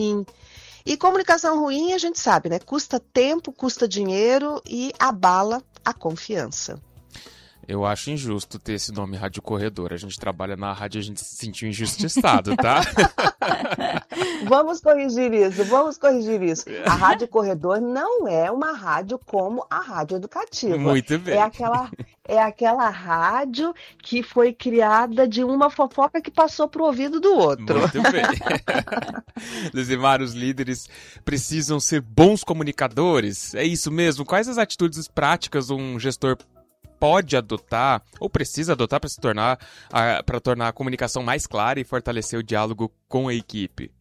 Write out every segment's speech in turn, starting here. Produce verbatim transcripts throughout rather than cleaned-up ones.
E comunicação ruim, a gente sabe, né? Custa tempo, custa dinheiro e abala a confiança. Eu acho injusto ter esse nome Rádio Corredor. A gente trabalha na rádio e a gente se sentiu injustiçado, tá? Vamos corrigir isso, vamos corrigir isso. A Rádio Corredor não é uma rádio como a Rádio Educativa. Muito bem. É aquela, é aquela rádio que foi criada de uma fofoca que passou pro ouvido do outro. Muito bem. Luzimar, os líderes precisam ser bons comunicadores? É isso mesmo? Quais as atitudes práticas um gestor pode adotar ou precisa adotar para se tornar para tornar a comunicação mais clara e fortalecer o diálogo com a equipe?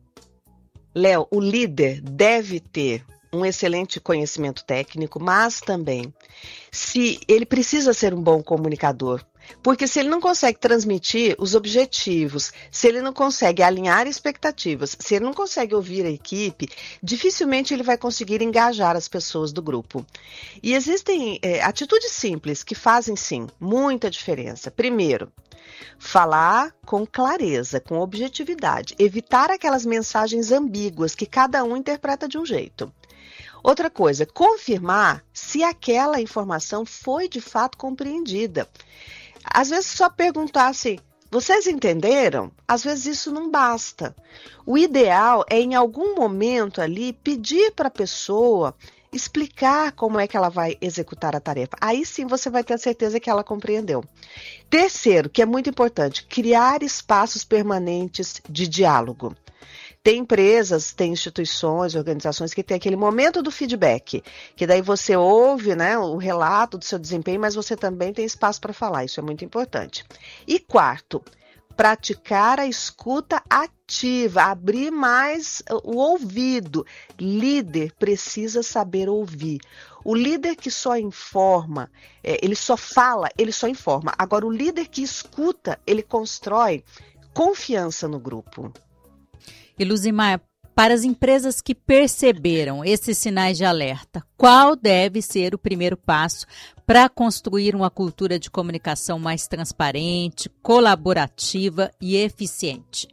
Léo, o líder deve ter um excelente conhecimento técnico, mas também se ele precisa ser um bom comunicador. Porque se ele não consegue transmitir os objetivos, se ele não consegue alinhar expectativas, se ele não consegue ouvir a equipe, dificilmente ele vai conseguir engajar as pessoas do grupo. E existem é, atitudes simples que fazem, sim, muita diferença. Primeiro, falar com clareza, com objetividade, evitar aquelas mensagens ambíguas que cada um interpreta de um jeito. Outra coisa, confirmar se aquela informação foi de fato compreendida. Às vezes só perguntar assim, vocês entenderam? Às vezes isso não basta. O ideal é em algum momento ali pedir para a pessoa explicar como é que ela vai executar a tarefa. Aí sim você vai ter a certeza que ela compreendeu. Terceiro, que é muito importante, criar espaços permanentes de diálogo. Tem empresas, tem instituições, organizações que tem aquele momento do feedback, que daí você ouve, né, o relato do seu desempenho, mas você também tem espaço para falar, isso é muito importante. E quarto, praticar a escuta ativa, abrir mais o ouvido. Líder precisa saber ouvir. O líder que só informa, é, ele só fala, ele só informa. Agora, o líder que escuta, ele constrói confiança no grupo. E Luzimar, para as empresas que perceberam esses sinais de alerta, qual deve ser o primeiro passo para construir uma cultura de comunicação mais transparente, colaborativa e eficiente?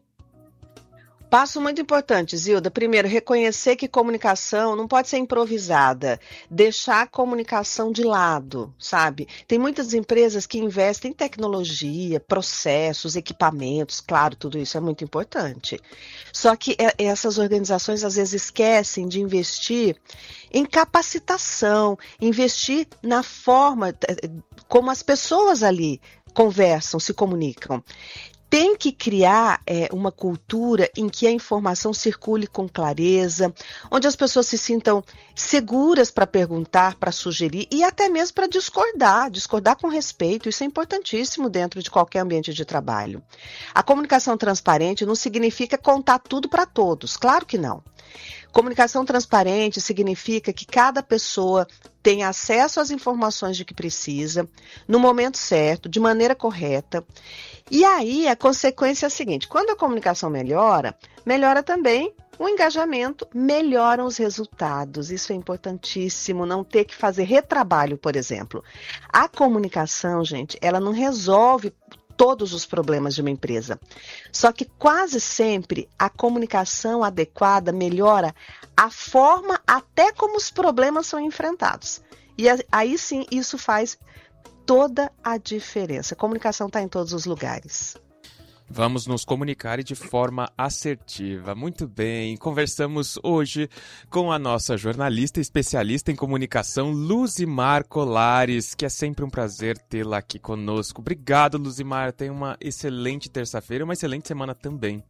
Passo muito importante, Zilda. Primeiro, reconhecer que comunicação não pode ser improvisada. Deixar a comunicação de lado, sabe? Tem muitas empresas que investem em tecnologia, processos, equipamentos. Claro, tudo isso é muito importante. Só que essas organizações às vezes esquecem de investir em capacitação, investir na forma como as pessoas ali conversam, se comunicam. Tem que criar é, uma cultura em que a informação circule com clareza, onde as pessoas se sintam seguras para perguntar, para sugerir e até mesmo para discordar, discordar com respeito. Isso é importantíssimo dentro de qualquer ambiente de trabalho. A comunicação transparente não significa contar tudo para todos, claro que não. Comunicação transparente significa que cada pessoa tem acesso às informações de que precisa, no momento certo, de maneira correta. E aí a consequência é a seguinte, quando a comunicação melhora, melhora também o engajamento, melhoram os resultados. Isso é importantíssimo, não ter que fazer retrabalho, por exemplo. A comunicação, gente, ela não resolve todos os problemas de uma empresa. Só que quase sempre a comunicação adequada melhora a forma até como os problemas são enfrentados. E aí sim isso faz toda a diferença. A comunicação está em todos os lugares. Vamos nos comunicar de forma assertiva. Muito bem, conversamos hoje com a nossa jornalista especialista em comunicação, Luzimar Colares, que é sempre um prazer tê-la aqui conosco. Obrigado, Luzimar. Tenha uma excelente terça-feira e uma excelente semana também.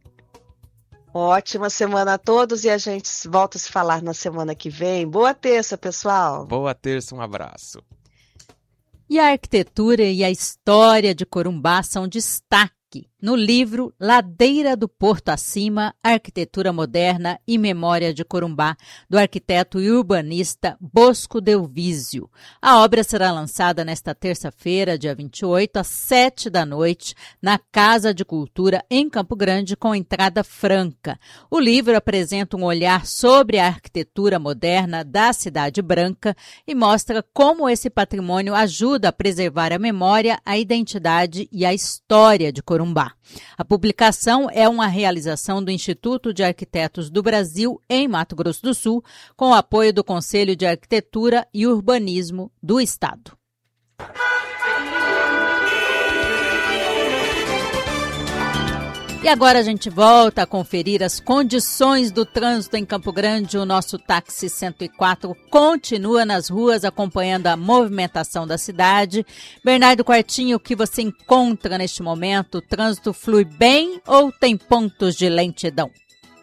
Ótima semana a todos e a gente volta a se falar na semana que vem. Boa terça, pessoal. Boa terça, um abraço. E a arquitetura e a história de Corumbá são destaque no livro Ladeira do Porto Acima, Arquitetura Moderna e Memória de Corumbá, do arquiteto e urbanista Bosco Delvísio. A obra será lançada nesta terça-feira, dia vinte e oito, às sete da noite, na Casa de Cultura, em Campo Grande, com entrada franca. O livro apresenta um olhar sobre a arquitetura moderna da Cidade Branca e mostra como esse patrimônio ajuda a preservar a memória, a identidade e a história de Corumbá. Corumbá. A publicação é uma realização do Instituto de Arquitetos do Brasil, em Mato Grosso do Sul, com o apoio do Conselho de Arquitetura e Urbanismo do Estado. E agora a gente volta a conferir as condições do trânsito em Campo Grande. O nosso táxi cento e quatro continua nas ruas acompanhando a movimentação da cidade. Bernardo Quartinho, o que você encontra neste momento? O trânsito flui bem ou tem pontos de lentidão?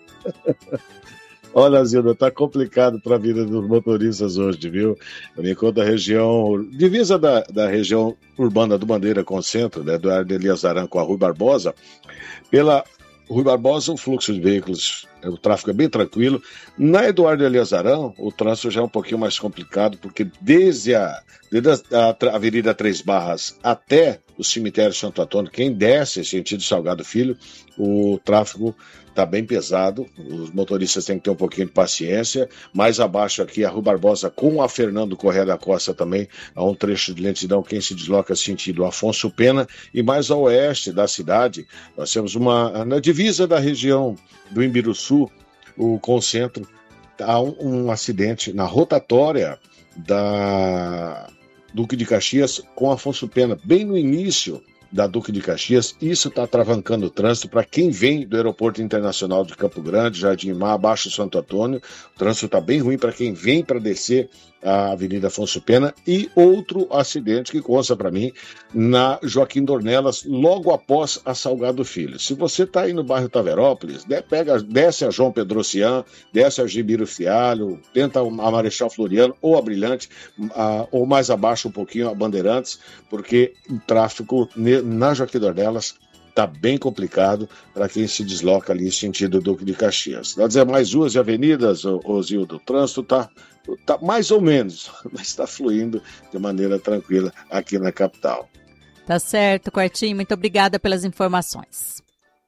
Olha, Zilda, tá complicado para a vida dos motoristas hoje, viu? Eu me encontro na região, divisa da, da região urbana do Bandeira com o centro, né, do Eduardo Elias Aranco com a Rui Barbosa. Pela Rui Barbosa, o fluxo de veículos, o tráfego é bem tranquilo. Na Eduardo Elias Aranco, o trânsito já é um pouquinho mais complicado, porque desde a, desde a, a Avenida Três Barras até o cemitério Santo Antônio, quem desce sentido Salgado Filho, o tráfego está bem pesado, os motoristas têm que ter um pouquinho de paciência. Mais abaixo aqui, a Rui Barbosa com a Fernando Correia da Costa também, há um trecho de lentidão, quem se desloca sentido Afonso Pena. E mais ao oeste da cidade, nós temos uma, na divisa da região do Imbiruçu, o Concentro, há um, um acidente na rotatória da Duque de Caxias com Afonso Pena, bem no início da Duque de Caxias. Isso está travancando o trânsito para quem vem do Aeroporto Internacional de Campo Grande, Jardim Mar, abaixo Santo Antônio. O trânsito está bem ruim para quem vem para descer a Avenida Afonso Pena. E outro acidente que consta para mim na Joaquim Dornelas, logo após a Salgado Filho. Se você está aí no bairro Taverópolis, né, pega, desce a João Pedrocian, desce a Gibiro Fialho, tenta a Marechal Floriano ou a Brilhante, a, ou mais abaixo um pouquinho a Bandeirantes, porque o tráfego na Joaquim Dornelas está bem complicado para quem se desloca ali sentido Duque de Caxias. Nas demais ruas e avenidas, ô Zildo, o trânsito está tá mais ou menos, mas está fluindo de maneira tranquila aqui na capital. Tá certo, Quartinho. Muito obrigada pelas informações.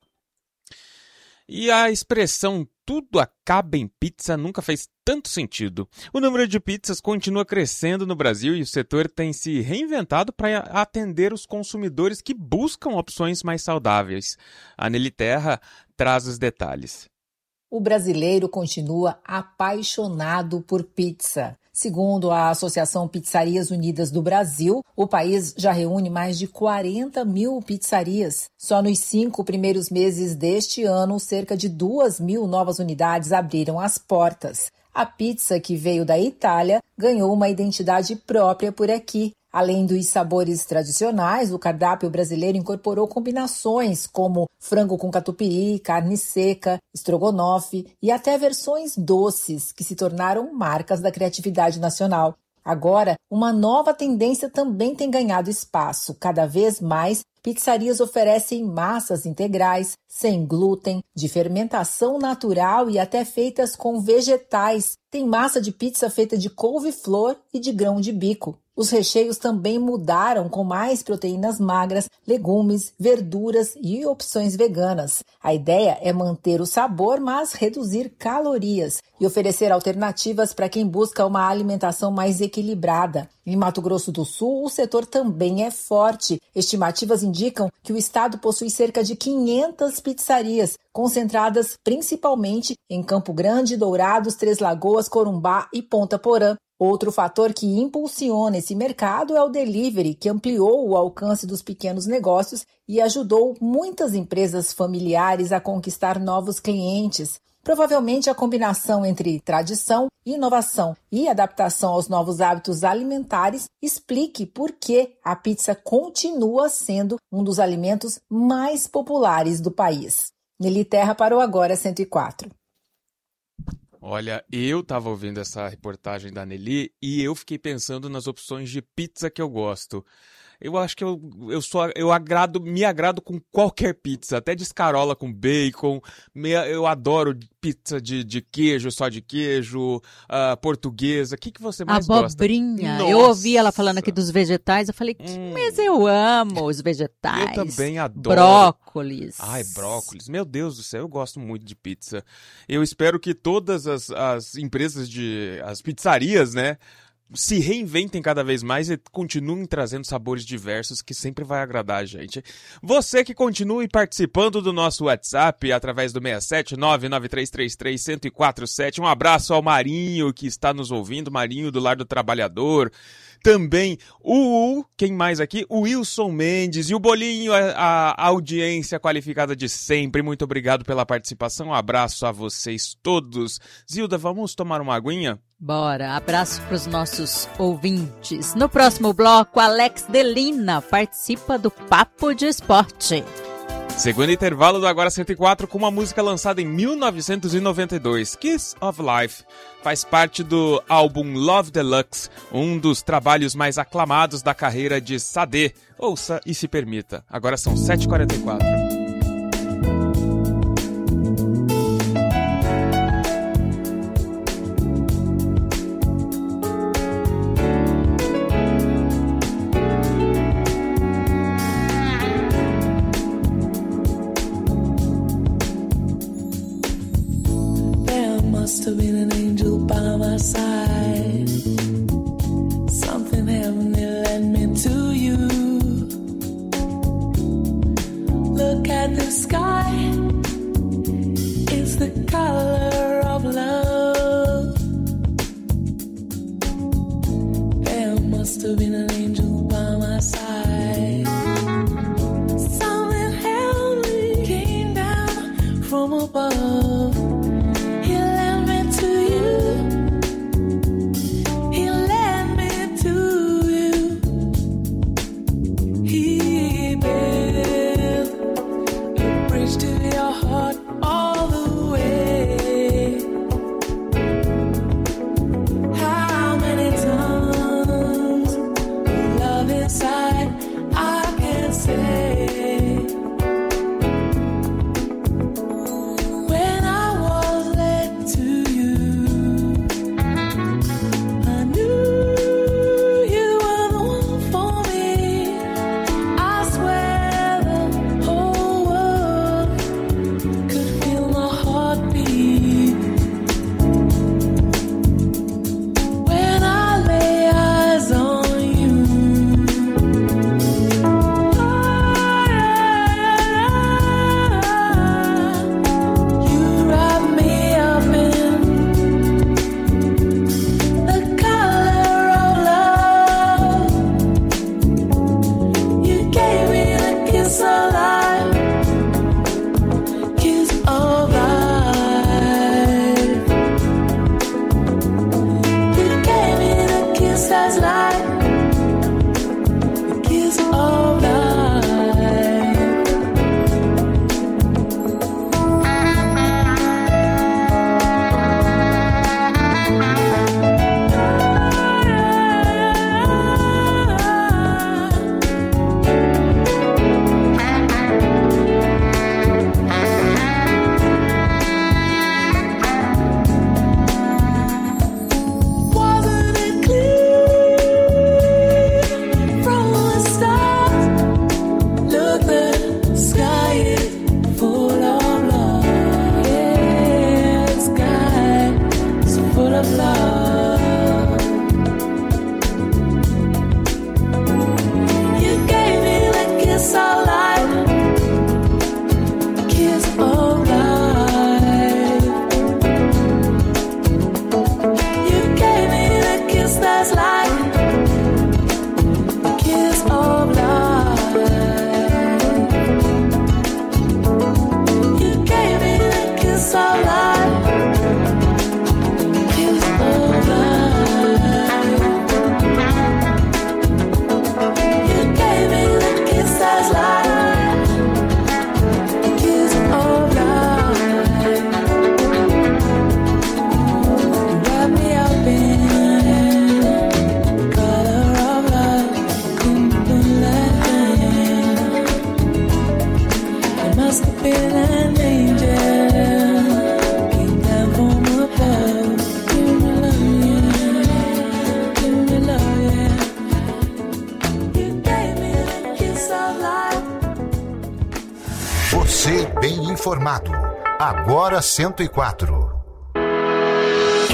E a expressão tudo acaba em pizza nunca fez tanto sentido. O número de pizzas continua crescendo no Brasil e o setor tem se reinventado para atender os consumidores que buscam opções mais saudáveis. A Nelly Terra traz os detalhes. O brasileiro continua apaixonado por pizza. Segundo a Associação Pizzarias Unidas do Brasil, o país já reúne mais de quarenta mil pizzarias. Só nos cinco primeiros meses deste ano, cerca de duas mil novas unidades abriram as portas. A pizza, que veio da Itália, ganhou uma identidade própria por aqui. Além dos sabores tradicionais, o cardápio brasileiro incorporou combinações como frango com catupiry, carne seca, estrogonofe e até versões doces, que se tornaram marcas da criatividade nacional. Agora, uma nova tendência também tem ganhado espaço. Cada vez mais, pizzarias oferecem massas integrais, sem glúten, de fermentação natural e até feitas com vegetais. Tem massa de pizza feita de couve-flor e de grão de bico. Os recheios também mudaram, com mais proteínas magras, legumes, verduras e opções veganas. A ideia é manter o sabor, mas reduzir calorias e oferecer alternativas para quem busca uma alimentação mais equilibrada. Em Mato Grosso do Sul, o setor também é forte. Estimativas indicam que o estado possui cerca de quinhentas pizzarias, concentradas principalmente em Campo Grande, Dourados, Três Lagoas, Corumbá e Ponta Porã. Outro fator que impulsiona esse mercado é o delivery, que ampliou o alcance dos pequenos negócios e ajudou muitas empresas familiares a conquistar novos clientes. Provavelmente a combinação entre tradição, inovação e adaptação aos novos hábitos alimentares explique por que a pizza continua sendo um dos alimentos mais populares do país. Nelly Terra para o Agora cento e quatro. Olha, eu estava ouvindo essa reportagem da Nelly e eu fiquei pensando nas opções de pizza que eu gosto. Eu acho que eu, eu, sou, eu agrado, me agrado com qualquer pizza, até de escarola com bacon. Me, eu adoro pizza de, de queijo, só de queijo, uh, portuguesa. O que, que você mais Abobrinha. gosta? Eu ouvi ela falando aqui dos vegetais, eu falei, hum, mas eu amo os vegetais. Eu também adoro. Brócolis. Ai, brócolis. Meu Deus do céu, eu gosto muito de pizza. Eu espero que todas as, as empresas de... as pizzarias, né? se reinventem cada vez mais e continuem trazendo sabores diversos que sempre vai agradar a gente. Você que continue participando do nosso WhatsApp através do seis sete nove nove três três três um zero quatro sete. Um abraço ao Marinho que está nos ouvindo, Marinho do Lar do Trabalhador. Também o, quem mais aqui? O Wilson Mendes e o Bolinho, a, a audiência qualificada de sempre. Muito obrigado pela participação. Um abraço a vocês todos. Zilda, vamos tomar uma aguinha? Bora, abraço para os nossos ouvintes. No próximo bloco, Alex Delina participa do Papo de Esporte. Segundo intervalo do Agora cento e quatro com uma música lançada em mil novecentos e noventa e dois, Kiss of Life. Faz parte do álbum Love Deluxe, um dos trabalhos mais aclamados da carreira de Sade. Ouça e se permita. Agora são sete e quarenta e quatro. Must have been an angel by my side. Something heavenly led me to you. Look at the sky. It's the color of love. There must have been an angel by my side. Something heavenly came down from above. Você bem informado. Agora cento e quatro.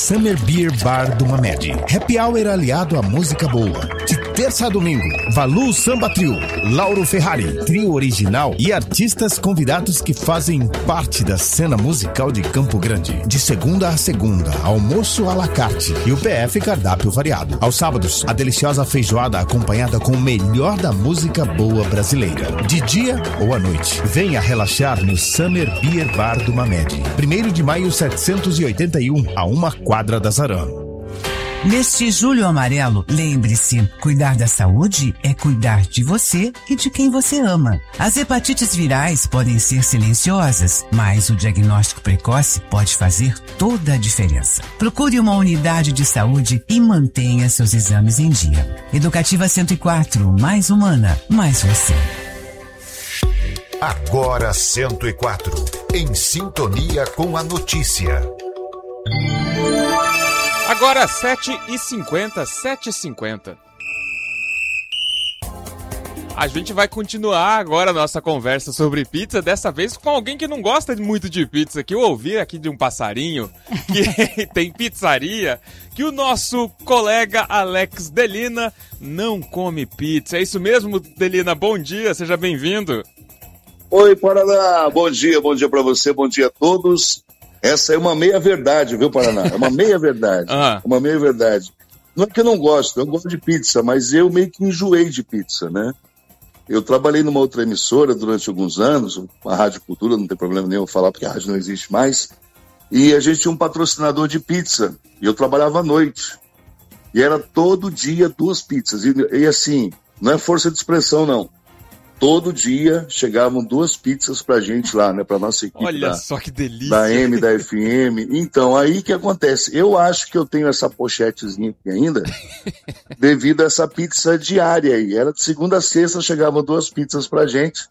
Summer Beer Bar do Mamed. Happy Hour aliado à música boa. De terça a domingo, Valu Samba Trio, Lauro Ferrari, trio original e artistas convidados que fazem parte da cena musical de Campo Grande. De segunda a segunda, almoço à la carte e o P F cardápio variado. Aos sábados, a deliciosa feijoada acompanhada com o melhor da música boa brasileira. De dia ou à noite, venha relaxar no Summer Beer Bar do Mamed. primeiro de maio setecentos e oitenta e um, a uma quadra da Zaran. Neste Julho Amarelo, lembre-se, cuidar da saúde é cuidar de você e de quem você ama. As hepatites virais podem ser silenciosas, mas o diagnóstico precoce pode fazer toda a diferença. Procure uma unidade de saúde e mantenha seus exames em dia. Educativa cento e quatro, mais humana, mais você. Agora cento e quatro, em sintonia com a notícia. Agora sete e cinquenta, sete e cinquenta. A gente vai continuar agora a nossa conversa sobre pizza, dessa vez com alguém que não gosta muito de pizza, que eu ouvi aqui de um passarinho, que tem pizzaria, que o nosso colega Alex Delina não come pizza. É isso mesmo, Delina? Bom dia, seja bem-vindo. Oi, Paraná, bom dia, bom dia pra você, bom dia a todos. Essa é uma meia-verdade, viu, Paraná? É uma meia-verdade, ah. uma meia-verdade. Não é que eu não gosto, eu gosto de pizza, mas eu meio que enjoei de pizza, né? Eu trabalhei numa outra emissora durante alguns anos, a Rádio Cultura, não tem problema nenhum falar, porque a rádio não existe mais, e a gente tinha um patrocinador de pizza, e eu trabalhava à noite. E era todo dia duas pizzas, e, e assim, não é força de expressão, não. Todo dia chegavam duas pizzas pra gente lá, né? Pra nossa equipe. Olha da, só que delícia. Da M, da F M. Então, aí que acontece? Eu acho que eu tenho essa pochetezinha aqui ainda, devido a essa pizza diária aí. Era de segunda a sexta, chegavam duas pizzas pra gente.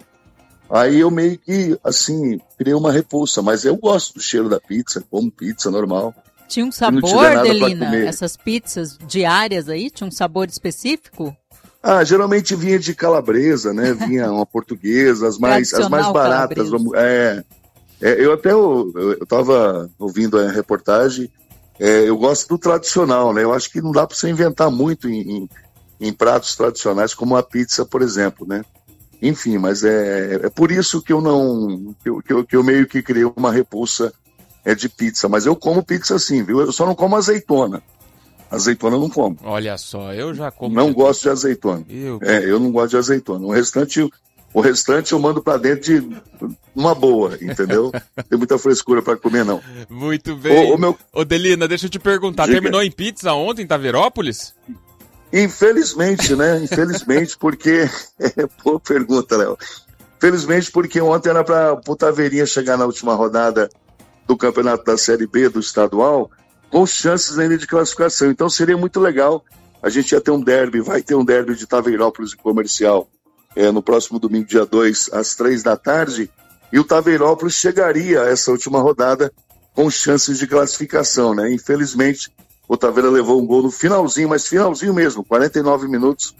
Aí eu meio que, assim, criei uma repulsa. Mas eu gosto do cheiro da pizza, como pizza normal. Tinha um sabor, Delina? Essas pizzas diárias aí? Tinha um sabor específico? Ah, geralmente vinha de calabresa, né? Vinha uma portuguesa, as mais, as mais baratas. Vamos, é, é, eu até eu, eu tava ouvindo a reportagem, é, eu gosto do tradicional, né? Eu acho que não dá para você inventar muito em, em, em pratos tradicionais, como a pizza, por exemplo, né? Enfim, mas é, é por isso que eu não, que eu, que eu, que eu meio que criei uma repulsa é, de pizza. Mas eu como pizza sim, viu? Eu só não como azeitona. Azeitona eu não como. Olha só, eu já como. Não gosto de azeitona. Eu... É, eu não gosto de azeitona. O restante, o restante eu mando pra dentro de uma boa, entendeu? Não tem muita frescura pra comer, não. Muito bem. Ô, ô, meu... ô Delina, deixa eu te perguntar, Diga. Terminou em pizza ontem em Taverópolis? Infelizmente, né? Infelizmente, porque... Pô, pergunta, Léo. Infelizmente, porque ontem era pra o Taveirinha chegar na última rodada do campeonato da Série B do estadual, com chances ainda de classificação. Então seria muito legal, a gente ia ter um derby, vai ter um derby de Taveirópolis e Comercial é, no próximo domingo, dia dois, às três da tarde, e o Taveirópolis chegaria a essa última rodada com chances de classificação, né? Infelizmente, o Taveira levou um gol no finalzinho, mas finalzinho mesmo, quarenta e nove minutos,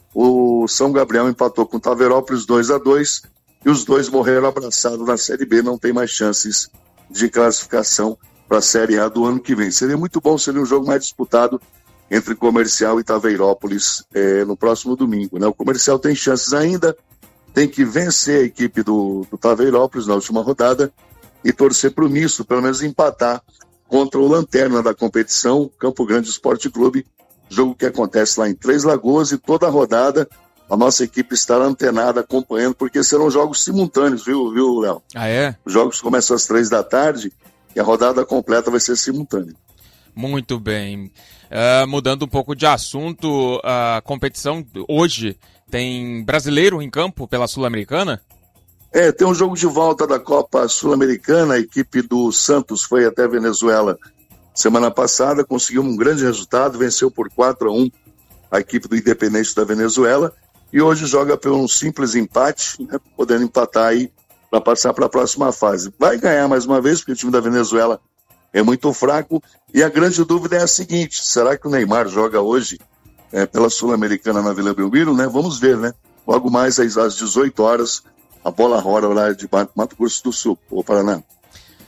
o São Gabriel empatou com o Taveirópolis dois a dois, e os dois morreram abraçados na Série B, não tem mais chances de classificação para a Série A do ano que vem. Seria muito bom, seria um jogo mais disputado entre Comercial e Taveirópolis é, no próximo domingo, né? O Comercial tem chances ainda, tem que vencer a equipe do, do Taveirópolis na última rodada e torcer para o misto, pelo menos empatar contra o lanterna da competição, Campo Grande Esporte Clube, jogo que acontece lá em Três Lagoas, e toda a rodada a nossa equipe estará antenada acompanhando, porque serão jogos simultâneos, viu, viu, Léo? Ah, é? Os jogos começam às três da tarde e a rodada completa vai ser simultânea. Muito bem. Uh, mudando um pouco de assunto, a competição hoje tem brasileiro em campo pela Sul-Americana? É, tem um jogo de volta da Copa Sul-Americana. A equipe do Santos foi até a Venezuela semana passada, conseguiu um grande resultado, venceu por quatro a um a equipe do Independente da Venezuela, e hoje joga por um simples empate, né, podendo empatar aí para passar para a próxima fase. Vai ganhar mais uma vez, porque o time da Venezuela é muito fraco, e a grande dúvida é a seguinte: será que o Neymar joga hoje é, pela Sul-Americana na Vila Belmiro, né? Vamos ver, né? Logo mais às, às dezoito horas, a bola rola lá de Mato Grosso do Sul, o Paraná.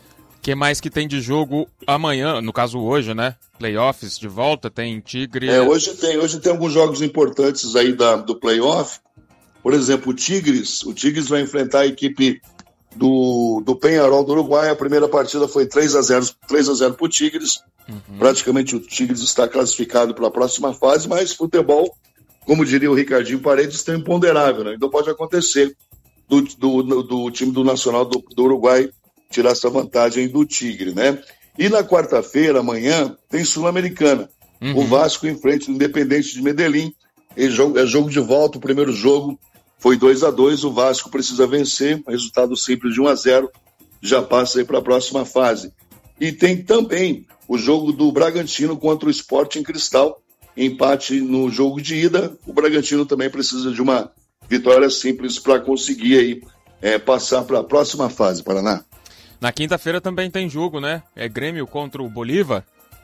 que mais que tem de jogo amanhã, no caso hoje, né? Playoffs de volta, tem Tigre... É, hoje tem, hoje tem alguns jogos importantes aí da, do playoff. Por exemplo, o Tigres, o Tigres vai enfrentar a equipe do, do Peñarol do Uruguai. A primeira partida foi três a zero para o Tigres. Uhum. Praticamente o Tigres está classificado para a próxima fase, mas futebol, como diria o Ricardinho Paredes, tem imponderável, né? Então pode acontecer do, do, do time do Nacional do, do Uruguai tirar essa vantagem do Tigre, né? E na quarta-feira, amanhã, tem Sul-Americana. Uhum. O Vasco enfrenta o Independente de Medellín. É jogo, é jogo de volta, o primeiro jogo foi dois a dois, o Vasco precisa vencer, resultado simples de um a zero, já passa aí para a próxima fase. E tem também o jogo do Bragantino contra o Sporting Cristal, empate no jogo de ida. O Bragantino também precisa de uma vitória simples para conseguir aí, é, passar para a próxima fase, Paraná. Na quinta-feira também tem jogo, né? É Grêmio contra o Bolívar?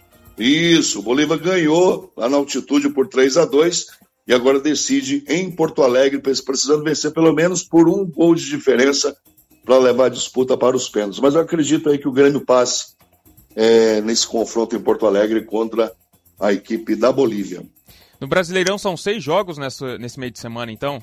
Isso, o Bolívar ganhou lá na altitude por três a dois e agora decide em Porto Alegre, precisando vencer pelo menos por um gol de diferença para levar a disputa para os pênaltis. Mas eu acredito aí que o Grêmio passe é, nesse confronto em Porto Alegre contra a equipe da Bolívia. No Brasileirão são seis jogos nessa, nesse meio de semana, então?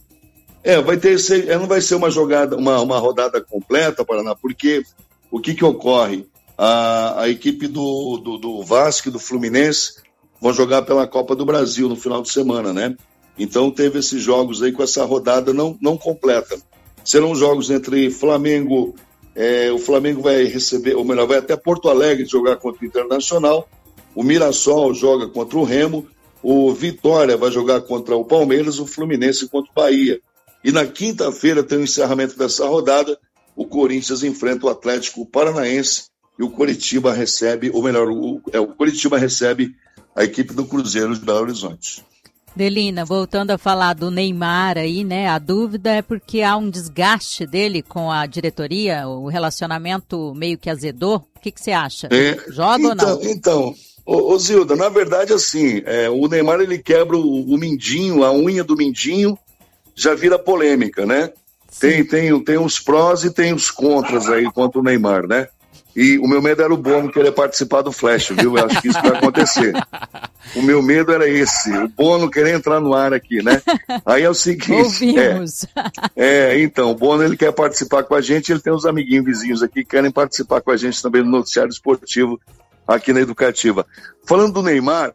É, vai ter, não vai ser uma jogada, uma, uma rodada completa, Paraná, porque o que que ocorre? A, a equipe do, do, do Vasco e do Fluminense vão jogar pela Copa do Brasil no final de semana, né? Então teve esses jogos aí com essa rodada não, não completa. Serão jogos entre Flamengo, é, o Flamengo vai receber, ou melhor, vai até Porto Alegre jogar contra o Internacional, o Mirassol joga contra o Remo, o Vitória vai jogar contra o Palmeiras, o Fluminense contra o Bahia. E na quinta-feira tem o encerramento dessa rodada, o Corinthians enfrenta o Atlético Paranaense e o Coritiba recebe, ou melhor, o, é, o Coritiba recebe a equipe do Cruzeiro de Belo Horizonte. Delina, voltando a falar do Neymar aí, né? A dúvida é porque há um desgaste dele com a diretoria, o relacionamento meio que azedou. O que, que você acha? É, Joga então, ou não? Então, ô, ô Zilda, na verdade, assim, é, o Neymar ele quebra o, o mindinho, a unha do mindinho, já vira polêmica, né? Tem, tem, tem os prós e tem os contras aí contra o Neymar, né? E o meu medo era o Bono querer participar do Flash, viu? Eu acho que isso vai acontecer. O meu medo era esse, o Bono querer entrar no ar aqui, né? Aí é o seguinte... Ouvimos. É, é, então, o Bono ele quer participar com a gente, ele tem uns amiguinhos vizinhos aqui que querem participar com a gente também no noticiário esportivo aqui na Educativa. Falando do Neymar,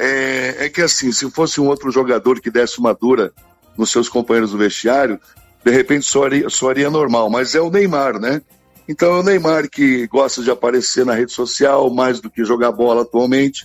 é, é que assim, se fosse um outro jogador que desse uma dura nos seus companheiros do vestiário, de repente soaria, soaria normal, mas é o Neymar, né? Então é o Neymar que gosta de aparecer na rede social mais do que jogar bola atualmente.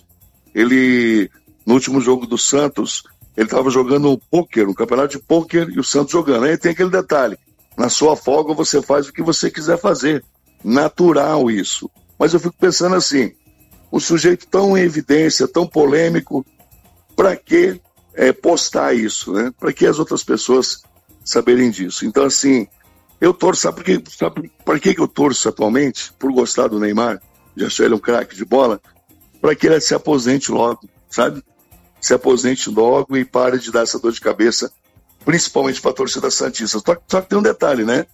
Ele, no último jogo do Santos, ele estava jogando um pôquer, um campeonato de pôquer, e o Santos jogando. Aí tem aquele detalhe, na sua folga você faz o que você quiser fazer, natural isso. Mas eu fico pensando assim, o sujeito tão em evidência, tão polêmico, para que é, postar isso, né? Para que as outras pessoas saberem disso? Então assim, eu torço, sabe por que, sabe por que eu torço atualmente? Por gostar do Neymar, já achei ele um craque de bola, para que ele se aposente logo, sabe? Se aposente logo e pare de dar essa dor de cabeça, principalmente para a torcida santista. Só, só que tem um detalhe, né?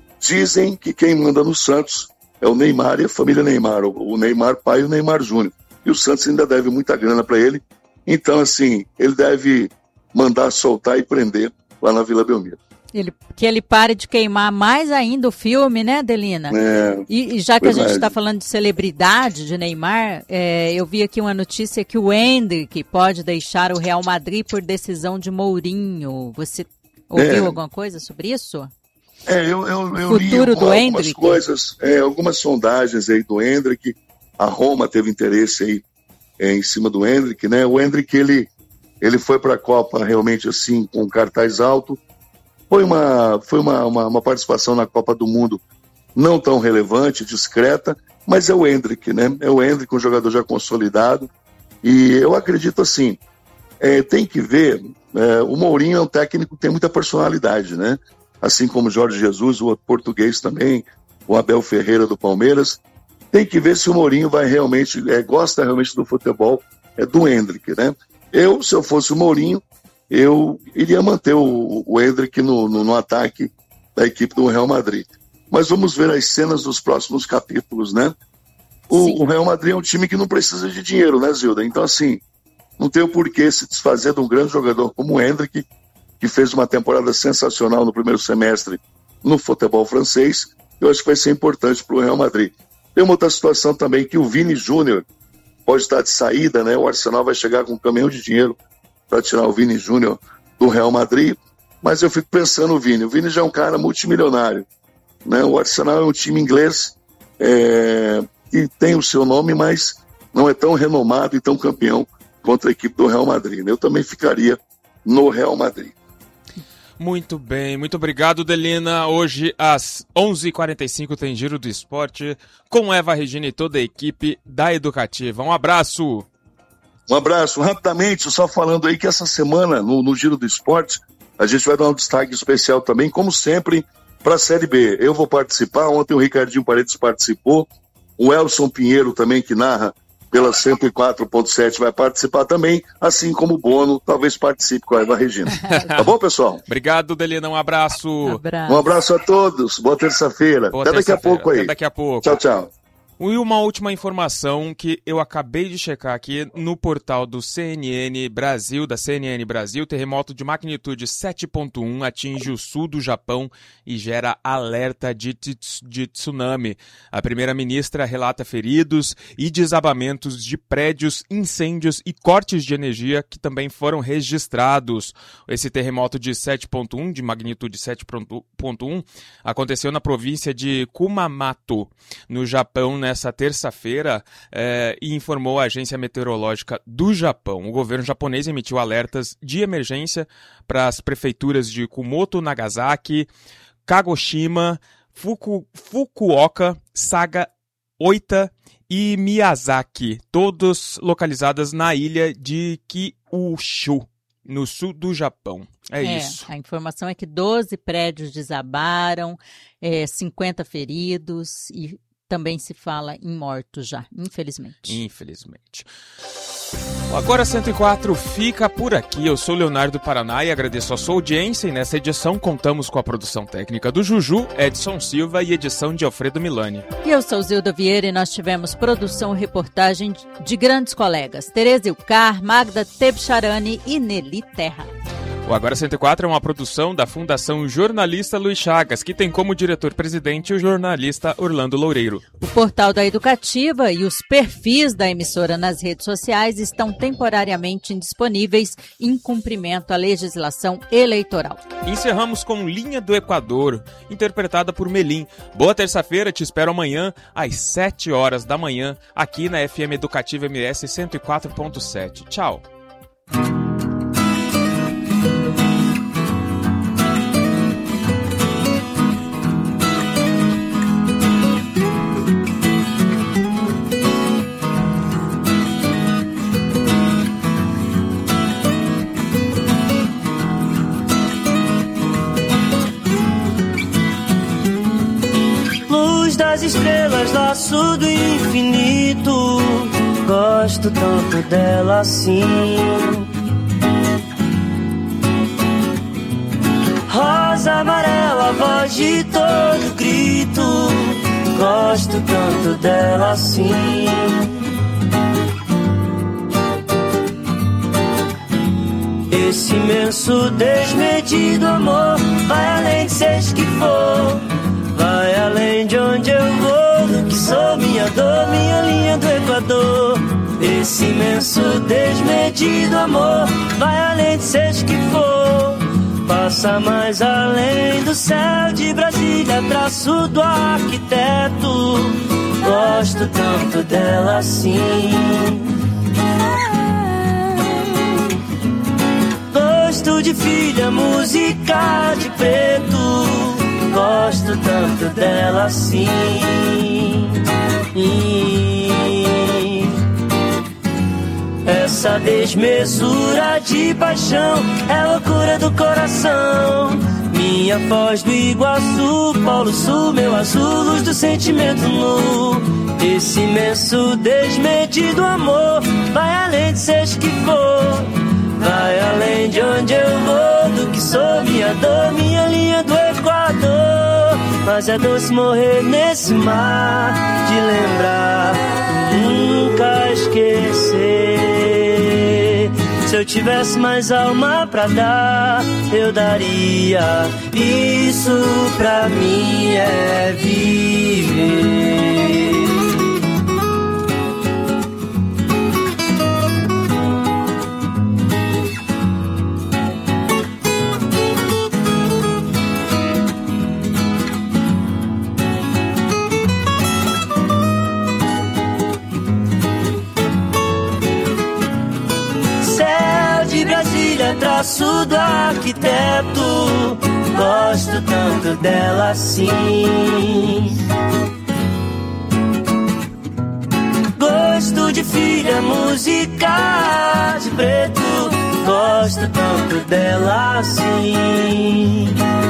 Dizem que quem manda no Santos é o Neymar e a família Neymar, o Neymar pai e o Neymar Júnior. E o Santos ainda deve muita grana para ele, então assim, ele deve mandar soltar e prender lá na Vila Belmiro. Ele, que ele pare de queimar mais ainda o filme, né, Delina? É, e, e já que verdade. A gente está falando de celebridade de Neymar, é, eu vi aqui uma notícia que o Endrick pode deixar o Real Madrid por decisão de Mourinho. Você ouviu é. alguma coisa sobre isso? É, eu, eu, eu Futuro li do algumas Endrick? coisas, é, algumas sondagens aí do Endrick. A Roma teve interesse aí é, em cima do Endrick, né? O Endrick, ele, ele foi para a Copa realmente assim, com um cartaz alto. Foi, uma, foi uma, uma, uma participação na Copa do Mundo não tão relevante, discreta, mas é o Endrick, né? É o Endrick, um jogador já consolidado. E eu acredito assim, é, tem que ver, é, o Mourinho é um técnico que tem muita personalidade, né? Assim como o Jorge Jesus, o português também, o Abel Ferreira do Palmeiras. Tem que ver se o Mourinho vai realmente, é, gosta realmente do futebol, é do Endrick, né? Eu, se eu fosse o Mourinho, eu iria manter o, o Endrick no, no, no ataque da equipe do Real Madrid. mas vamos ver as cenas dos próximos capítulos, né? O, o Real Madrid é um time que não precisa de dinheiro, né, Zilda? Então, assim, não tem o porquê se desfazer de um grande jogador como o Endrick, que fez uma temporada sensacional no primeiro semestre no futebol francês. Eu acho que vai ser importante para o Real Madrid. Tem uma outra situação também, que o Vini Júnior pode estar de saída, né? O Arsenal vai chegar com um caminhão de dinheiro para tirar o Vini Júnior do Real Madrid, mas eu fico pensando no Vini. O Vini já é um cara multimilionário, né? O Arsenal é um time inglês é, que tem o seu nome, mas não é tão renomado e tão campeão contra a equipe do Real Madrid, né? Eu também ficaria no Real Madrid. Muito bem, muito obrigado, Delina. Hoje, às onze e quarenta e cinco, tem Giro do Esporte com Eva Regina e toda a equipe da Educativa. Um abraço! Um abraço. Rapidamente, só falando aí que essa semana, no, no Giro do Esporte, a gente vai dar um destaque especial também, como sempre, para a Série B. Eu vou participar, ontem o Ricardinho Paredes participou, o Elson Pinheiro também, que narra pela cento e quatro ponto sete, vai participar também, assim como o Bono, talvez participe com a Eva Regina. Tá bom, pessoal? Obrigado, Delina, um abraço. Um abraço, um abraço a todos, boa terça-feira. Boa Até terça daqui a pouco aí. Até daqui a pouco. Tchau, tchau. E uma última informação que eu acabei de checar aqui no portal do C N N Brasil, da C N N Brasil, terremoto de magnitude sete ponto um atinge o sul do Japão e gera alerta de, de tsunami. A primeira-ministra relata feridos e desabamentos de prédios, incêndios e cortes de energia que também foram registrados. Esse terremoto de sete ponto um, de magnitude sete ponto um, aconteceu na província de Kumamoto, no Japão, nessa terça-feira, eh, e informou a Agência Meteorológica do Japão. O governo japonês emitiu alertas de emergência para as prefeituras de Kumamoto, Nagasaki, Kagoshima, Fuku, Fukuoka, Saga, Oita e Miyazaki, todas localizadas na ilha de Kyushu, no sul do Japão. É, é isso. A informação é que doze prédios desabaram, é, cinquenta feridos e também se fala em mortos já, infelizmente. Infelizmente. Agora cento e quatro fica por aqui. Eu sou Leonardo Paraná e agradeço a sua audiência. E nessa edição contamos com a produção técnica do Juju, Edson Silva e edição de Alfredo Milani. E eu sou Zilda Vieira e nós tivemos produção e reportagem de grandes colegas: Tereza Ilcar, Magda Tebcharani e Nelly Terra. O Agora cento e quatro é uma produção da Fundação Jornalista Luiz Chagas, que tem como diretor-presidente o jornalista Orlando Loureiro. O portal da Educativa e os perfis da emissora nas redes sociais estão temporariamente indisponíveis em cumprimento à legislação eleitoral. Encerramos com Linha do Equador, interpretada por Melim. Boa terça-feira, te espero amanhã às sete horas da manhã, aqui na F M Educativa M S cento e quatro ponto sete. Tchau! Das estrelas, laço do infinito, gosto tanto dela assim. Rosa amarela, voz de todo grito, gosto tanto dela assim. Esse imenso desmedido amor vai além de seja que for, vai além de onde eu vou, do que sou, minha dor, minha linha do Equador. Esse imenso desmedido amor vai além de seja que for, passa mais além do céu de Brasília, traço do arquiteto. Gosto tanto dela assim. Gosto de filha, música de preto, gosto tanto dela assim. Essa desmesura de paixão é loucura do coração. Minha Foz do Iguaçu, Polo Sul, meu azul, luz do sentimento nu. Esse imenso desmedido amor vai além de seja que for, vai além de onde eu vou, do que sou, minha dor, minha linha do Equador. mas é doce morrer nesse mar de lembrar e nunca esquecer. Se eu tivesse mais alma pra dar, eu daria. Isso pra mim é viver. Traço do arquiteto, gosto tanto dela assim. Gosto de filha, música de preto, gosto tanto dela assim.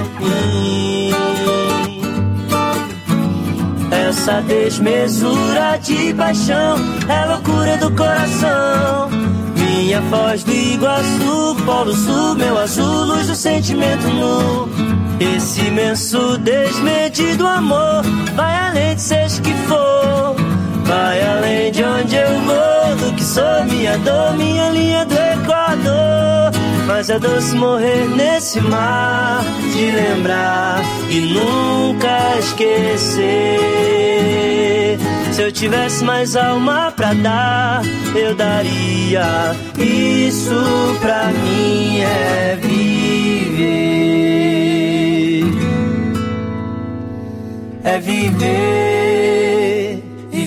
Essa desmesura de paixão é loucura do coração. Minha foz do Iguaçu, Polo Sul, meu azul, luz do sentimento nu. Esse imenso desmedido amor vai além de seja que for, vai além de onde eu vou, do que sou, minha dor, minha linha do Equador. Mas é doce morrer nesse mar de lembrar e nunca esquecer. Se eu tivesse mais alma pra dar, eu daria. Isso pra mim é viver. É viver,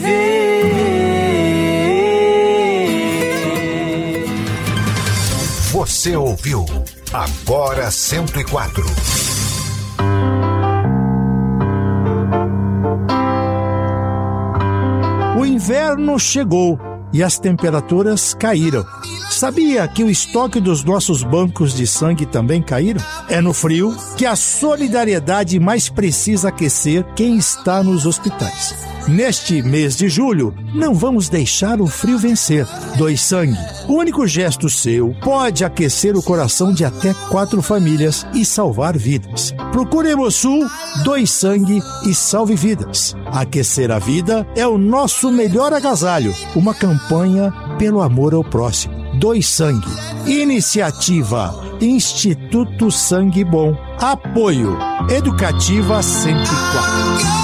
viver. Você ouviu Agora cento e quatro. O inverno chegou e as temperaturas caíram. Sabia que o estoque dos nossos bancos de sangue também caíram? É no frio que a solidariedade mais precisa aquecer quem está nos hospitais. Neste mês de julho, não vamos deixar o frio vencer. Doe sangue. O único gesto seu pode aquecer o coração de até quatro famílias e salvar vidas. Procure Hemosul, doe sangue e salve vidas. Aquecer a vida é o nosso melhor agasalho. Uma campanha pelo amor ao próximo. Doe sangue. Iniciativa Instituto Sangue Bom. Apoio Educativa cento e quatro.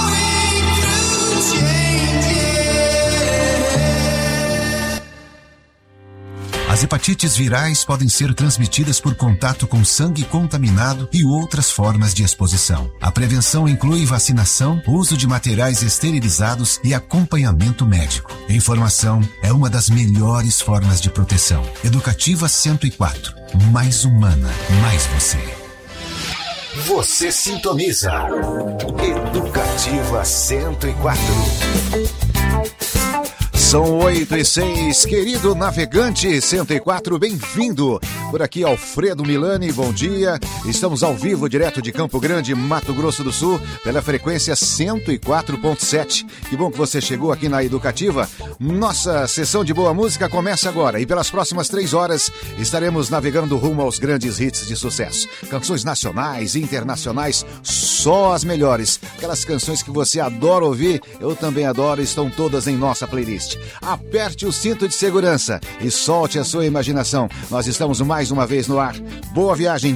As hepatites virais podem ser transmitidas por contato com sangue contaminado e outras formas de exposição. A prevenção inclui vacinação, uso de materiais esterilizados e acompanhamento médico. Informação é uma das melhores formas de proteção. Educativa cento e quatro. Mais humana, mais você. Você sintoniza Educativa cento e quatro. São oito e seis, querido navegante cento e quatro, bem-vindo. Por aqui, Alfredo Milani, bom dia. Estamos ao vivo, direto de Campo Grande, Mato Grosso do Sul, pela frequência cento e quatro ponto sete. Que bom que você chegou aqui na Educativa. Nossa sessão de boa música começa agora e pelas próximas três horas estaremos navegando rumo aos grandes hits de sucesso. Canções nacionais e internacionais, só as melhores. Aquelas canções que você adora ouvir, eu também adoro, estão todas em nossa playlist. Aperte o cinto de segurança e solte a sua imaginação. Nós estamos mais uma vez no ar. Boa viagem!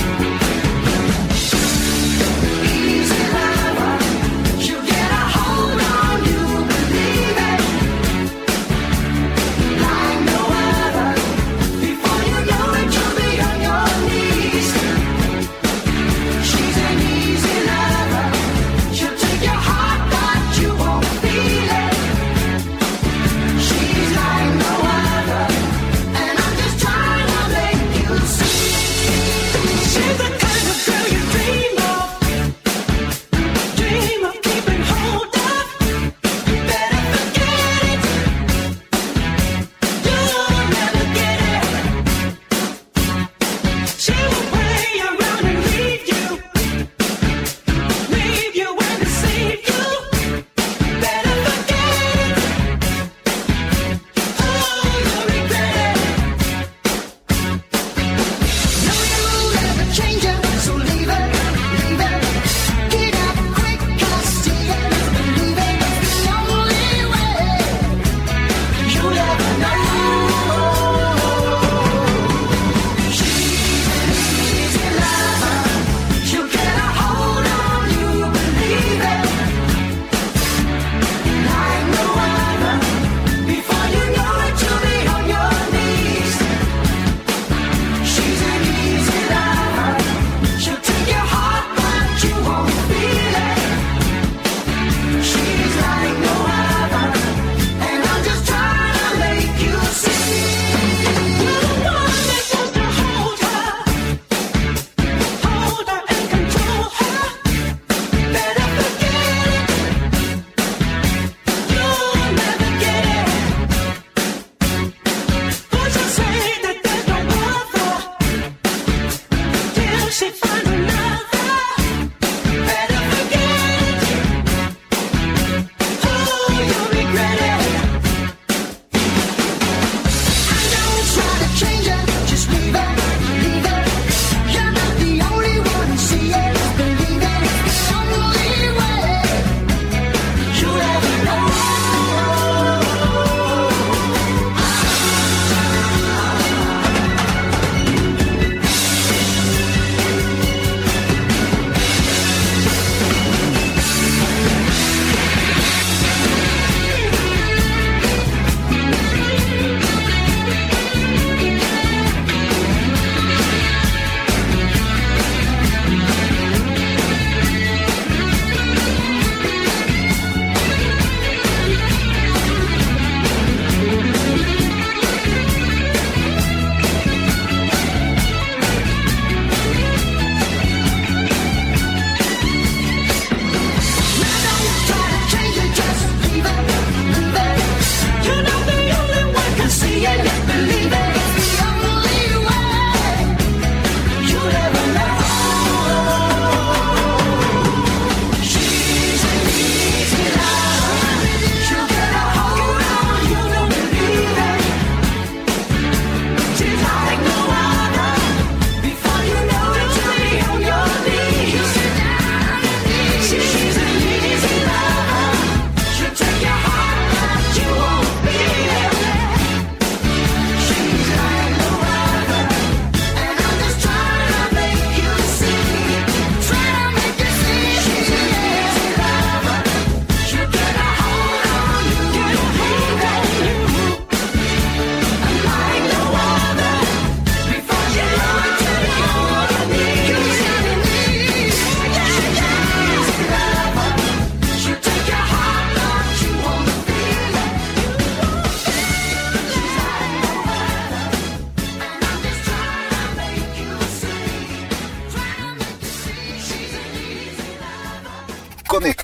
Easy lover, you get a hold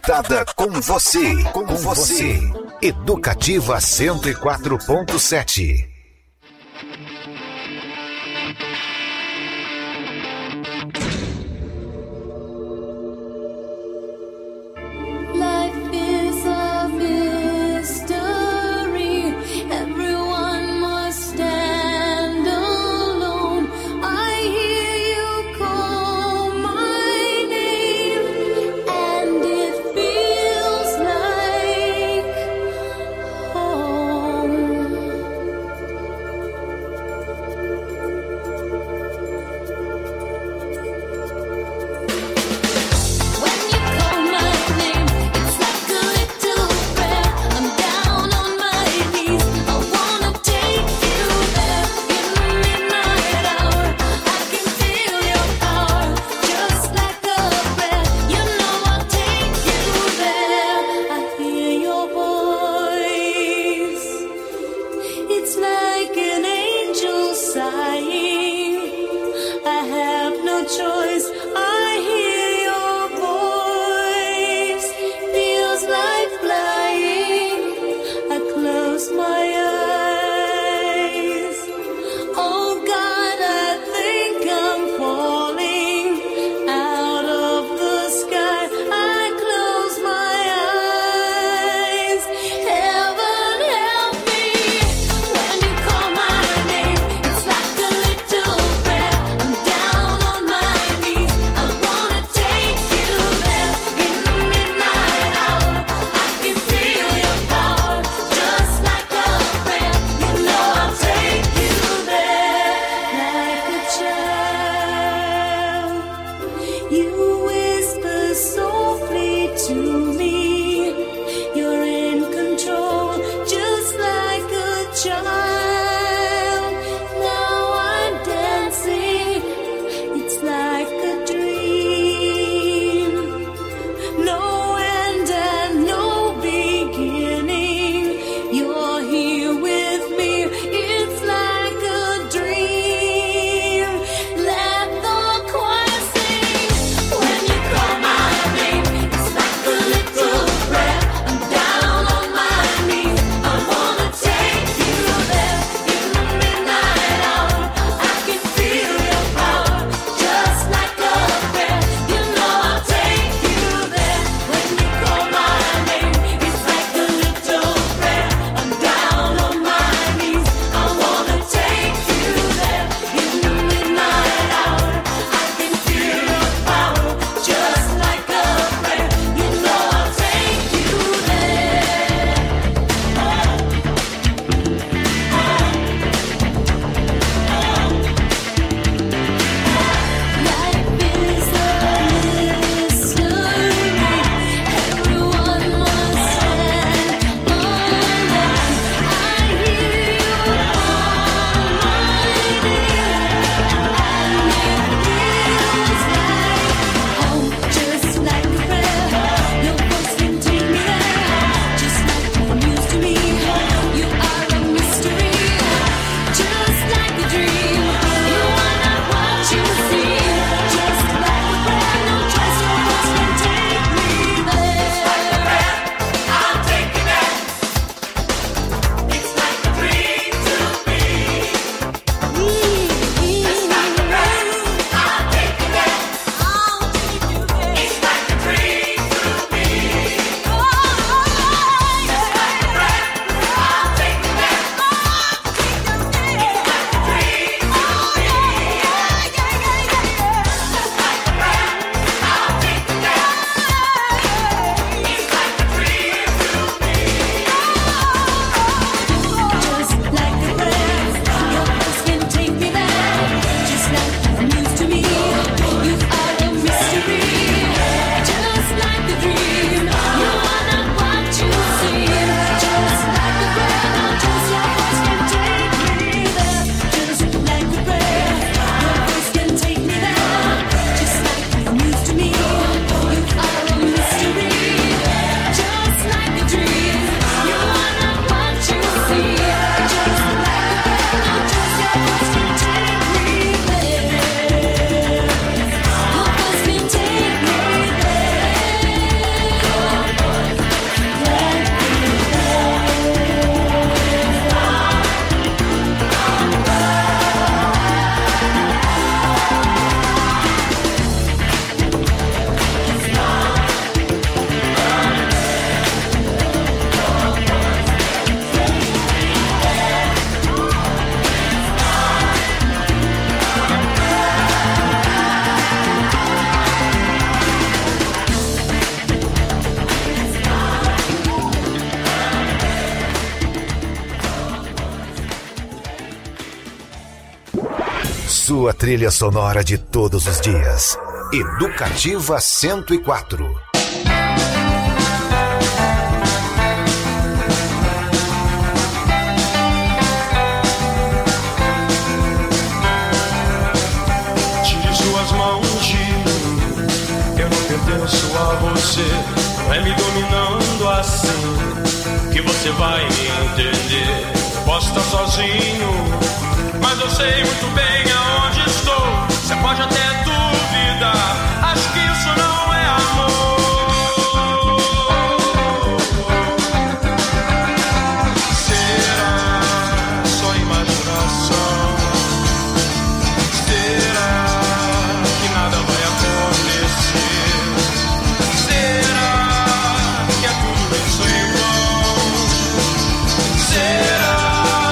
conectada com você, com você. Educativa cento e quatro ponto sete. When sua trilha sonora de todos os dias. Educativa cento e quatro. Tire suas mãos de mim, eu não pertenço a você. Não é me dominando assim que você vai me entender. Posso estar sozinho, mas eu sei muito bem aonde estou. Você pode até duvidar, acho que isso não é amor. Será só imaginação? Será que nada vai acontecer? Será que é tudo isso em vão? Será?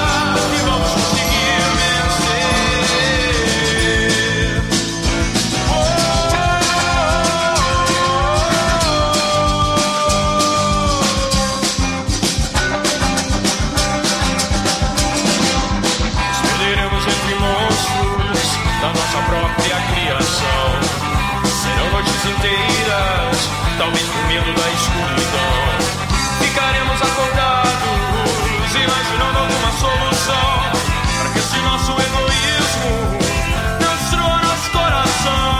Inteiras, talvez por medo da escuridão. Ficaremos acordados, imaginando alguma solução para que esse nosso egoísmo não destrua nosso coração.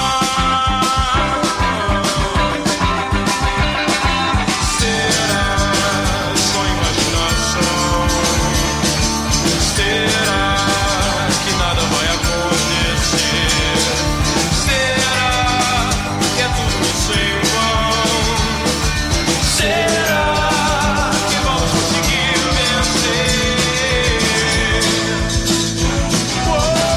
Será só imaginação? Será que nada vai acontecer? Será que vamos conseguir vencer? Oh,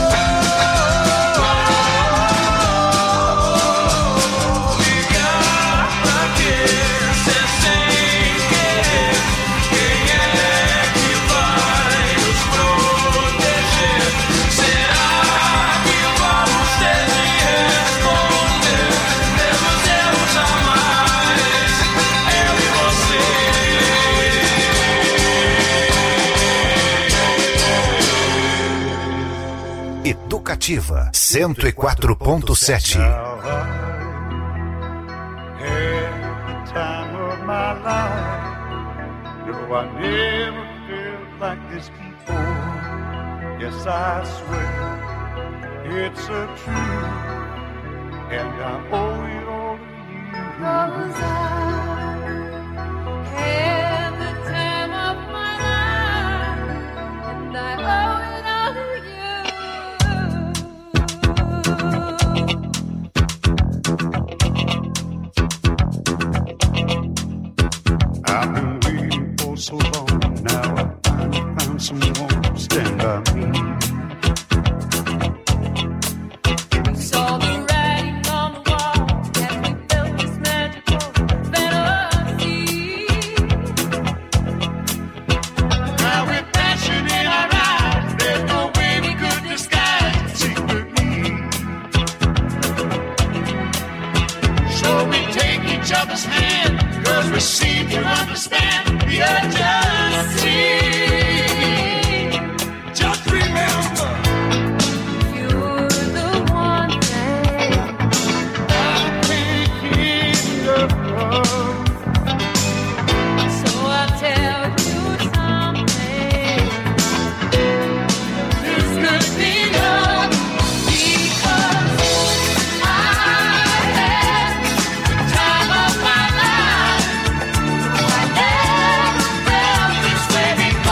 oh, oh, ligar pra quê? Ser sem querer. Quem é que vai nos proteger? Será que vamos ter de responder? Mesmo sermos amados, eu e você. Educativa cento e quatro ponto sete. Time of my life, no, I never felt like this before. Yes, I swear it's a truth, and I owe it all to you. 'Cause I had the time of my life, and I owe it all to you. I've been waiting for so long, now I finally found someone to stand by me. We saw the writing on the wall, and we felt this magical fantasy. Now with passion in our eyes, there's no way we could disguise it secretly. So we take each other's hand, 'cause we seem to understand the urgency. Just remember, you're the one thing I can't give up. So I'll tell you something. This could be love, because I had the time of my life. I never felt this way before.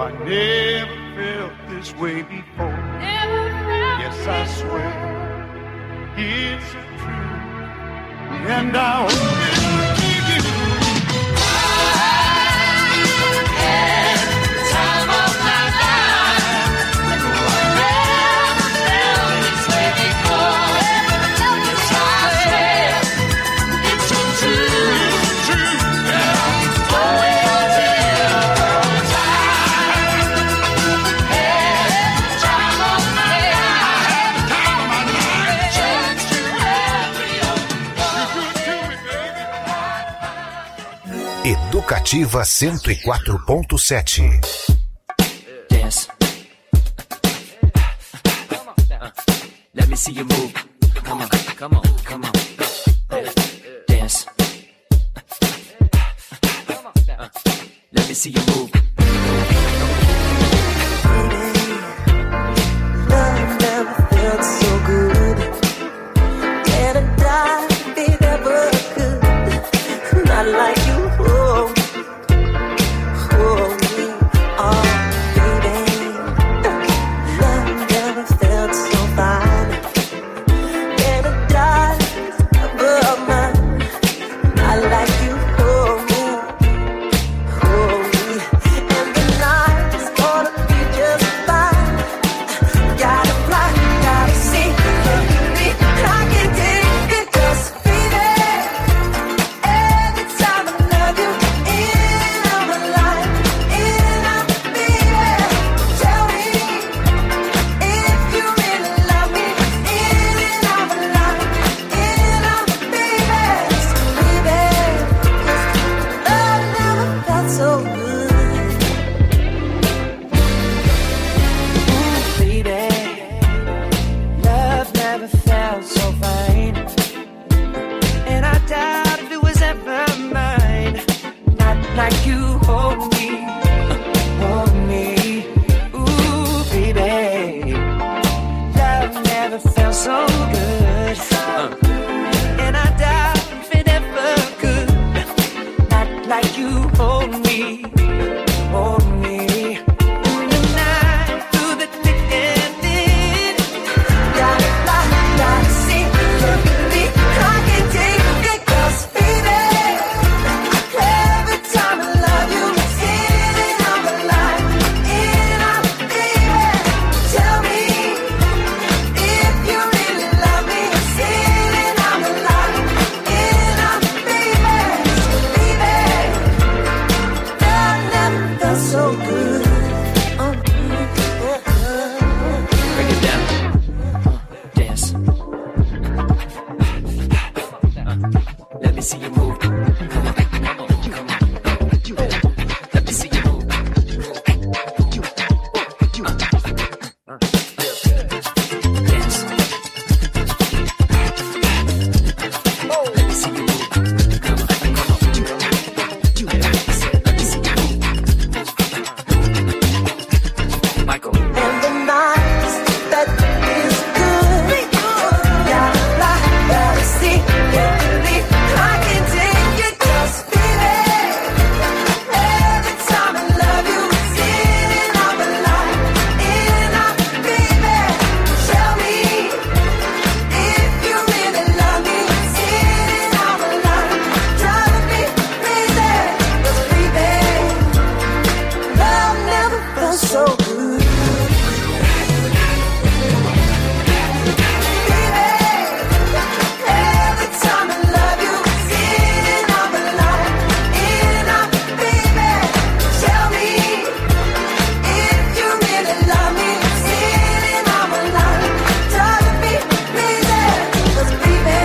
I never felt this way before. Never felt yes, I swear it's a truth, and I hope it will keep you. Every time of my life, I never felt this way before. Yes, I swear it's a truth, it's a truth, and I always tell time. Every time of my life, time of my life, turns to every Educativa cento e quatro ponto sete. Dance. Let me see you move. Come on, come on, come on. Dance. Let me see you move. Love never felt so good. Can I die if it ever could? Not like you. Oh, oh, me, oh, baby. Love never felt so fine. Can I die above mine? Not like you. Oh, me, oh, me. And the night is gonna be just fine. Gotta fly, gotta see, baby. I can take it, just baby. Every time I love you, in of my life, in of my baby. Tell me if you really love me, in of my life, in of my babies, baby. 'Cause love never felt so good. Ooh, baby, love never felt so fine. And I doubt if it was ever mine. Not like you hold me, hold me. Ooh, baby, love never felt so good. And I doubt if it ever could. Not like you hold me, hold me. In the night, through the thick and thin. Gotta fly, gotta see, baby. I can take it, 'cause baby, every time I love you, in of my life, in of my baby. Tell me if you really love me, in of my life, in of my baby, baby. Love never felt so good. Oh, Break it down. Dance. Let me see you move. Come on, come on, come on. Let me see you move. Dance. Let me see you move. Come on, come on. Let me see you move. Michael. and the night that is good. Gotta fly, gotta see, baby. I can take it, 'cause baby, every time I love you, in of my life, in of my baby. Tell me if you really love me, in of my life, driving me crazy. 'Cause baby, love never felt so good. Every time I love you, in of my life, in of my baby. Tell me if you really love me, in of my life, driving me crazy. 'Cause baby,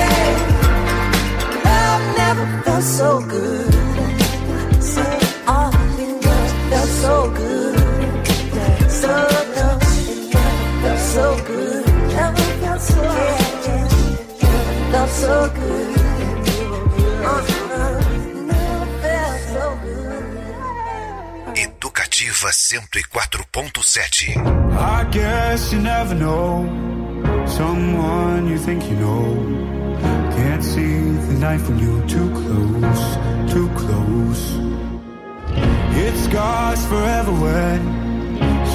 love never felt so good. So all the girls felt so good. So no, it never felt so good. Never felt so good. Felt so good. Uh-uh, never felt so good. Educativa cento e quatro ponto sete. I guess you never know someone you think you know. Can't see the knife when you're too close, too close. It scars forever when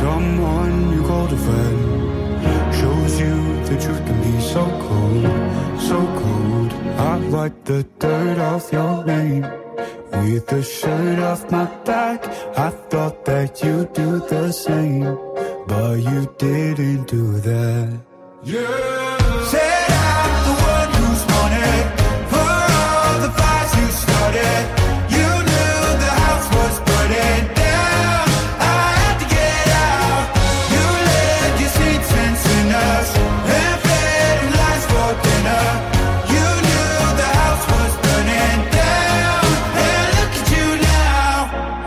Someone you called a friend shows you the truth can be so cold, so cold. I wipe the dirt off your name with the shirt off my back. I thought that you'd do the same, but you didn't do that. Yeah. Said I'm the one who's wanted for all the fights you started. You knew the house was burning down. I had to get out. You left your sweet sense in us and fed lies for dinner. You knew the house was burning down. And look at you now.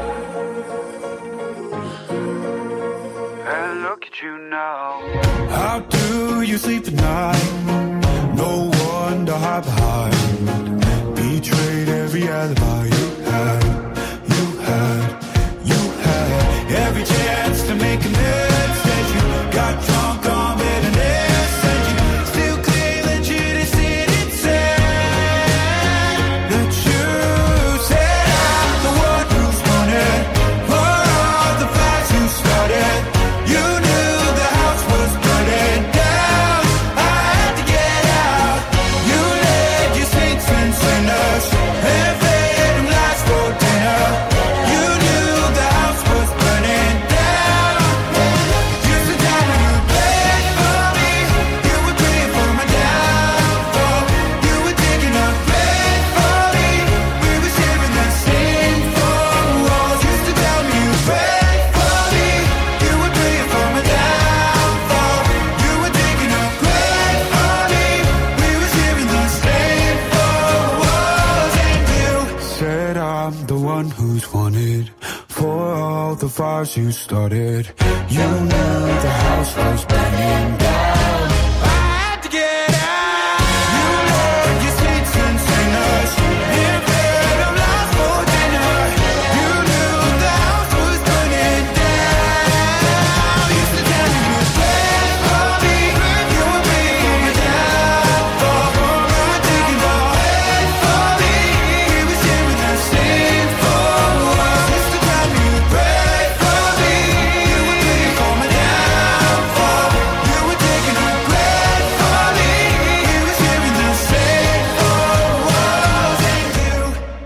And look at you now. How do you sleep at night? No one to hide behind. Betrayed every alibi you had. You had, you had every chance to make amends. Said you got drunk on bitterness. Said you still claim that you didn't see it said. That you said I'm the one who's wanted for all the fights you started. You knew the house was burning down. I had to get out. You laid your sweet sense in us and fed them lies for dinner. You knew the house was burning down. You sit down and you prayed for me. You were praying for my downfall. You were digging a grave for me. We were sharing the same four walls. You stood down and you prayed for me. You were praying for my downfall. You were digging a grave for me. We were sharing the same four walls. And you said I'm the one who's wanted for all the fires you started. You knew the house was burning down. I had to get out. You left your sweet sense in us and fed them lies for dinner. You knew the house was burning down. You stood down and you prayed for me. You were praying for my downfall. You were digging a grave for me. We were sharing the same four walls. You stood down and you prayed for me. You were praying for my downfall. You were digging a grave for me. We were sharing the same four walls. And you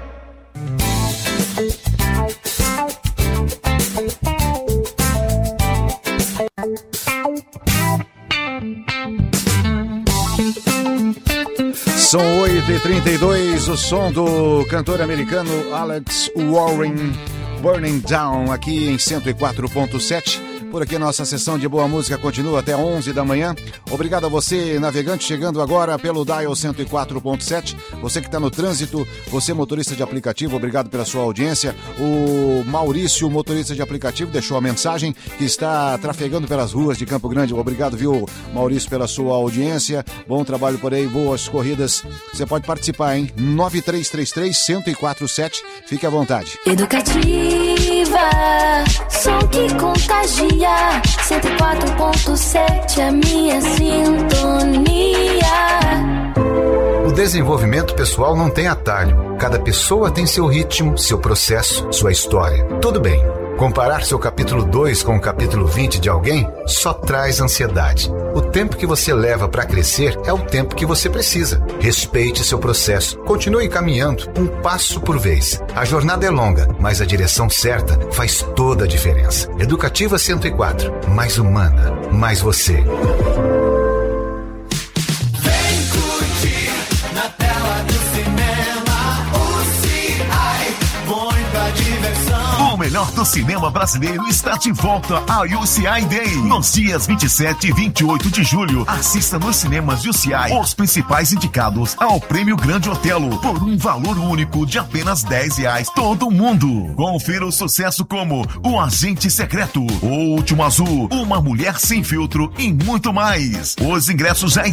São oito e trinta e dois, o som do cantor americano Alex Warren, Burning Down, aqui em cento e quatro ponto sete. Por aqui nossa sessão de boa música continua até onze da manhã. Obrigado a você, navegante, chegando agora pelo Dial cento e quatro ponto sete. Você que está no trânsito, você motorista de aplicativo, obrigado pela sua audiência. O Maurício, motorista de aplicativo, deixou a mensagem que está trafegando pelas ruas de Campo Grande. Obrigado, viu, Maurício, pela sua audiência. Bom trabalho por aí, boas corridas. Você pode participar, hein? nove três três três, um zero quatro sete. Fique à vontade. Educativa, som que contagia. cento e quatro ponto sete, a minha sintonia. O desenvolvimento pessoal não tem atalho. Cada pessoa tem seu ritmo, seu processo, sua história. Tudo bem. Comparar seu capítulo dois com o capítulo vinte de alguém só traz ansiedade. O tempo que você leva para crescer é o tempo que você precisa. Respeite seu processo. Continue caminhando, um passo por vez. A jornada é longa, mas a direção certa faz toda a diferença. Educativa cento e quatro. Mais humana, mais você. O melhor do cinema brasileiro está de volta ao U C I Day. Nos dias vinte e sete e vinte e oito de julho, assista nos cinemas U C I os principais indicados ao Prêmio Grande Otelo por um valor único de apenas dez reais todo mundo. Confira o sucesso como O Agente Secreto, O Último Azul, Uma Mulher Sem Filtro e muito mais. Os ingressos já